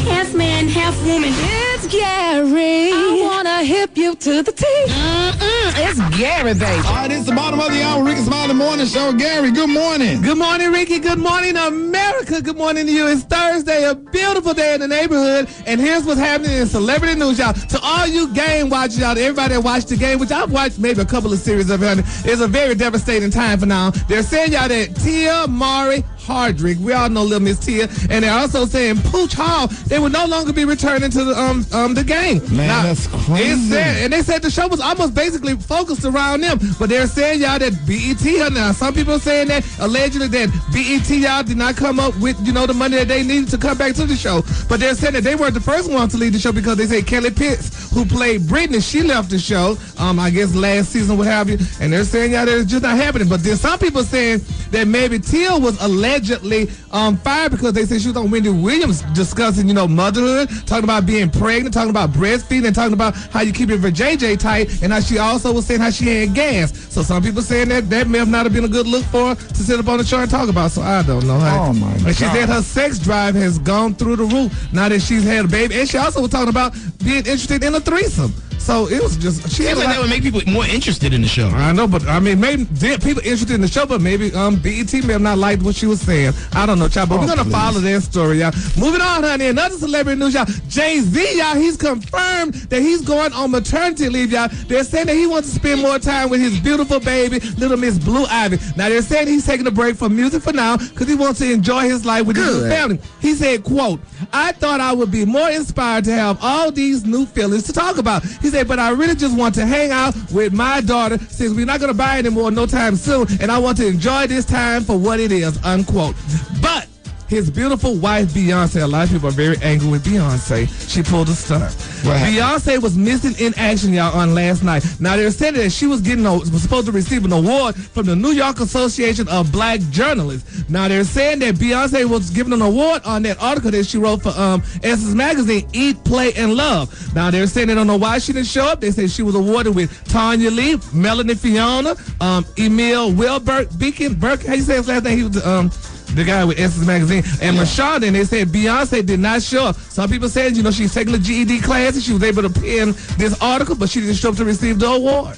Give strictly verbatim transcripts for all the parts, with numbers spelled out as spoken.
half man, half woman. It's Gary. I wanna hip you to the T. Mm-mm, it's Gary, baby. All right, it's the bottom of the hour. Ricky Smiley Morning Show. Gary, good morning. Good morning, Ricky. Good morning, America. Good morning to you. It's Thursday, a beautiful day in the neighborhood. And here's what's happening in celebrity news, y'all. To all you game watchers, y'all, to everybody that watched the game, which I've watched maybe a couple of series of it, it's a very devastating time for now. They're saying, y'all, that Tia Mari Hardrick, we all know little Miss Tia, and they're also saying Pooch Hall, they will no longer be returning to the um um the game. Man, now, that's crazy. Said, and they said the show was almost basically focused around them, but they're saying, y'all, that B E T, now some people are saying that allegedly that B E T, y'all, did not come up with, you know, the money that they needed to come back to the show, but they're saying that they weren't the first ones to leave the show because they say Kelly Pitts, who played Brittany, she left the show, um I guess last season, what have you, and they're saying, y'all, that it's just not happening. But then some people saying that maybe Tia was allegedly um, fired because they said she was on Wendy Williams discussing, you know, motherhood, talking about being pregnant, talking about breastfeeding, and talking about how you keep your vajayjay tight, and how she also was saying how she had gas. So some people saying that that may have not have been a good look for her to sit up on the show and talk about. So I don't know. Oh my God. And she said her sex drive has gone through the roof now that she's had a baby, and she also was talking about being interested in a threesome. So it was just she. Seems like that would make people more interested in the show. I know, but I mean, maybe people interested in the show, but maybe um B E T may have not liked what she was saying. I don't know, child, but oh, we're gonna please. follow that story, y'all. Moving on, honey. Another celebrity news, y'all. Jay-Z, y'all, he's confirmed that he's going on maternity leave, y'all. They're saying that he wants to spend more time with his beautiful baby, little Miss Blue Ivy. Now they're saying he's taking a break from music for now because he wants to enjoy his life with Good. his family. He said, "quote I thought I would be more inspired to have all these new feelings to talk about." He said, "But I really just want to hang out with my daughter since we're not going to buy anymore no time soon, and I want to enjoy this time for what it is," unquote. But his beautiful wife, Beyonce, a lot of people are very angry with Beyonce. She pulled a stunt. Beyonce was missing in action, y'all, on last night. Now, they're saying that she was getting a, was supposed to receive an award from the New York Association of Black Journalists. Now, they're saying that Beyonce was given an award on that article that she wrote for um, Essence Magazine, Eat, Play, and Love. Now, they're saying they don't know why she didn't show up. They say she was awarded with Tanya Lee, Melanie Fiona, um, Emil Wilbert, Beacon, Burke, how you say his last name? He was um, the guy with Essence Magazine, and yeah. Mashonda, and they said Beyonce did not show up. Some people said, you know, she's taking a G E D class and she was able to pen this article, but she didn't show up to receive the award.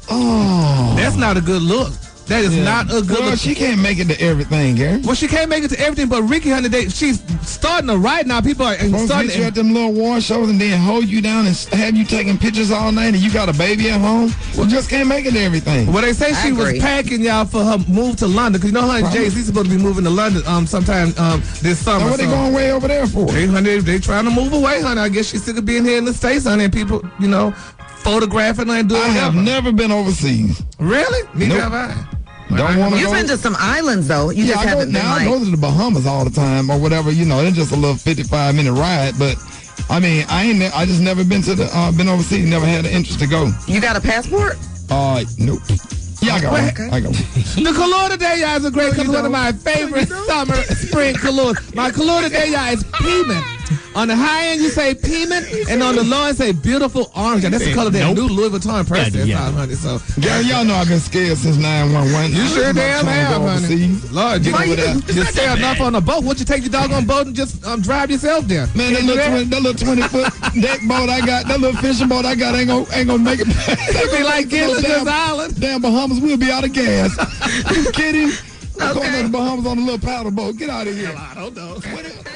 Oh. That's not a good look. That is yeah. not a good well, look. She can't make it to everything, Gary. Well, she can't make it to everything, but Ricky, honey, they, she's starting to write now. People are Folks starting get you at them little award shows and then hold you down and have you taking pictures all night and you got a baby at home. Well, just can't make it to everything. Well, they say I she agree. was packing, y'all, for her move to London. Because you know, honey, Jay-Z's supposed to be moving to London um sometime um this summer. Now, what so. they going way over there for? They, honey, they trying to move away, honey. I guess she's sick of being here in the States, honey, and people, you know, photographing her and doing I have whatever. never been overseas. Really? Neither nope. have I. Don't want to You've go. been to some islands, though. You yeah, just I haven't go, been now like... I go to the Bahamas all the time or whatever. You know, it's just a little fifty-five minute ride. But, I mean, I ain't. I just never been to the, uh, been overseas, never had an interest to go. You got a passport? Uh, nope. Yeah, I got one. Okay. I got one. The color today, y'all, is a great color. One of my favorite summer, spring colors. My color today, y'all, is piment. On the high end, you say piment, and on the low end, say beautiful orange. And that's the color of that Nope. new Louis Vuitton purse. Yeah, yeah. five hundred. So, Yeah, y'all know I've been scared since nine one one. you sure damn have, honey. Lord, you Why know you that. Just stay enough on the boat. Won't you take your dog on boat and just um, drive yourself there? Man, that little, twenty, that little twenty foot deck boat I got, that little fishing boat I got ain't gonna, ain't gonna make it. It'd be like Gilligan's Island. Damn Bahamas, we'll be out of gas. You kidding? I'm Okay. going to the Bahamas on a little paddle boat. Get out of here. I don't know.